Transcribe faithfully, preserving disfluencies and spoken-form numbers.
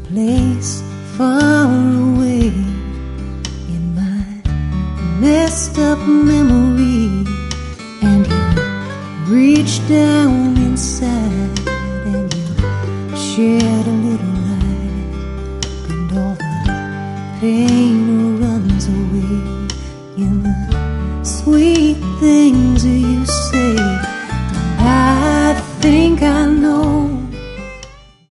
place far away in my messed up memory, and you reach down inside and you shed a little light, and all the pain runs away in the sweet things you used